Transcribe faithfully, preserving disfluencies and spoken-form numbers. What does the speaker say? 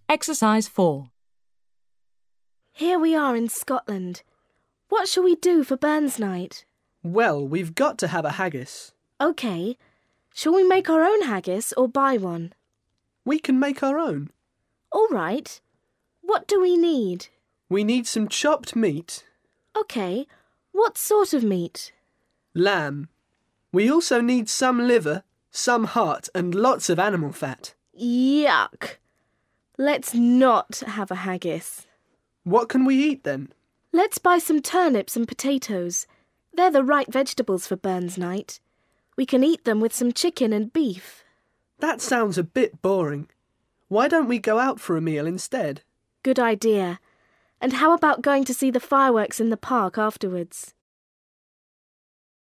Exercise four. Here we are in Scotland. What shall we do for Burns Night? Well, we've got to have a haggis. OK. Shall we make our own haggis or buy one? We can make our own. All right. What do we need? We need some chopped meat. OK. What sort of meat? Lamb. We also need some liver, some heart and lots of animal fat. Yuck. Let's not have a haggis. What can we eat then? Let's buy some turnips and potatoes. They're the right vegetables for Burns Night. We can eat them with some chicken and beef. That sounds a bit boring. Why don't we go out for a meal instead? Good idea. And how about going to see the fireworks in the park afterwards?